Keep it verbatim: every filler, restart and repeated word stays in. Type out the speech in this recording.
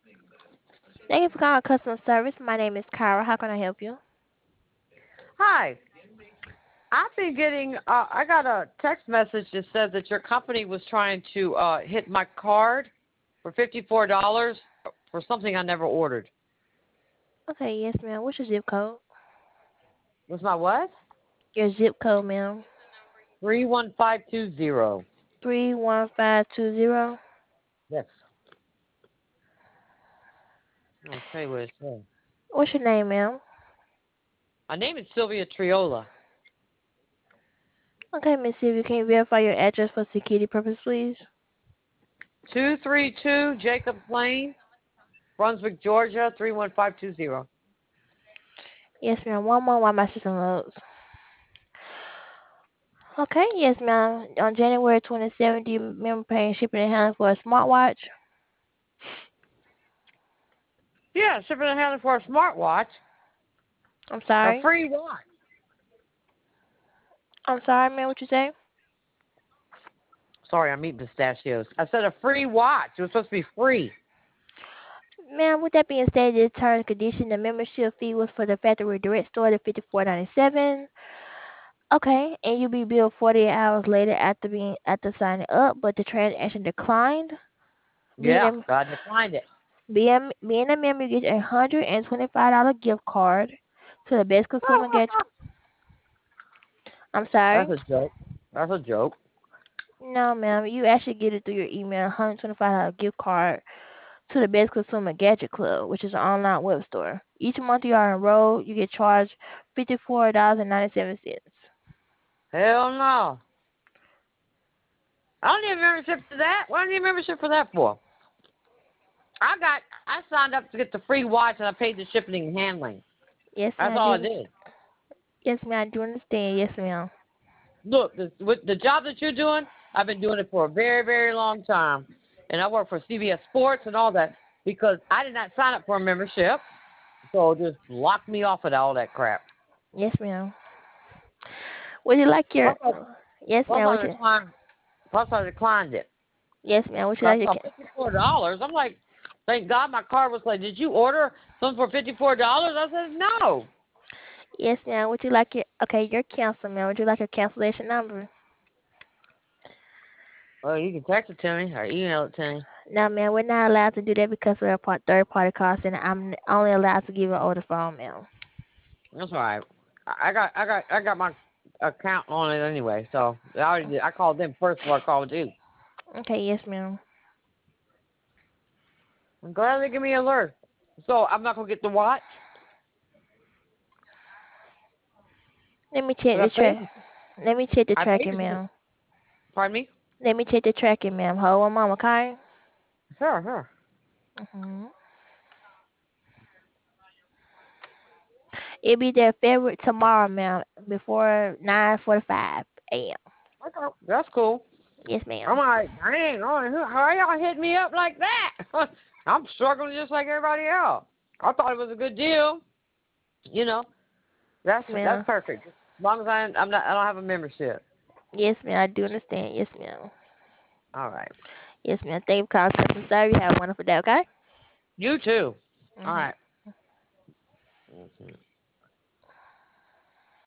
Thank you for calling customer service. My name is Kyra. How can I help you? Hi. I've been getting, uh, I got a text message that said that your company was trying to uh, hit my card for fifty-four dollars for something I never ordered. Okay, yes, ma'am. What's your zip code? Was my what? Your zip code, ma'am. three one five two zero. Three one five two zero. Yes. I'll tell you what it says. What's your name, ma'am? My name is Sylvia Triola. Okay, Miss Sylvia, can you verify your address for security purpose, please? two three two Jacobs Lane, Brunswick, Georgia, three one five two zero. Yes, ma'am. One more while my system loads. Okay, yes, ma'am. On January twenty-seventh, do you remember paying shipping and handling for a smartwatch? Yeah, shipping and handling for a smartwatch. I'm A sorry. free watch. I'm sorry, ma'am. What you say? Sorry, I'm eating pistachios. I said a free watch. It was supposed to be free. Ma'am, with that being said, the terms and condition, the membership fee was for the factory direct store at fifty-four ninety-seven. Okay, and you'll be billed forty-eight hours later after being after signing up, but the transaction declined. Being Yeah, a I declined it. being, being a member, you get a hundred and twenty-five dollar gift card to the best consumer gadget. I'm sorry. That's a joke. That's a joke. No, ma'am, you actually get it through your email. one hundred twenty-five dollar gift card to the Best Consumer Gadget Club, which is an online web store. Each month you are enrolled, you get charged fifty-four dollars and ninety-seven cents. Hell no. I don't need a membership for that. What do I need a membership for that for? I got, I signed up to get the free watch and I paid the shipping and handling. Yes, That's ma'am. I all I do. did. Yes, ma'am. I do understand. Yes, ma'am. Look, the, with the job that you're doing, I've been doing it for a very, very long time. And I work for C B S Sports and all that because I did not sign up for a membership. So just lock me off of all that crap. Yes, ma'am. Would you like your? Plus I, Yes, plus ma'am. Would I you? declined, plus I declined it. Yes, ma'am. Would you I like your? saw fifty-four dollars. I'm like, thank God my card was like, did you order something for fifty-four dollars? I said, no. Yes, ma'am. Would you like your? Okay, your cancel, ma'am. Would you like your cancellation number? Well, you can text it to me or email it to me. No, ma'am. We're not allowed to do that because of a part, third party cost, and I'm only allowed to give you over the phone, ma'am. That's all right. I I got I got I got my account on it anyway, so I already did. I called them first before I called you. Okay. Yes, ma'am. I'm glad they give me an alert. So I'm not gonna get the watch. Let me check But I the track. paid. Let me check the I paid tracking, it. ma'am. Pardon me? Let me check the tracking, ma'am. Hold on, mama, okay? Sure, sure. Mm-hmm. It'll be there February tomorrow, ma'am, before nine forty-five a m. Okay, that's cool. Yes, I'm ma'am. like, dang, oh, how y'all hit me up like that? I'm struggling just like everybody else. I thought it was a good deal. You know, that's Yes, that's ma'am. perfect. As long as I I'm not I don't have a membership. Yes, ma'am. I do understand. Yes, ma'am. All right. Yes, ma'am. Thank you for calling customer service. You have a wonderful day, okay? You too. All Mm-hmm. right. Mhm.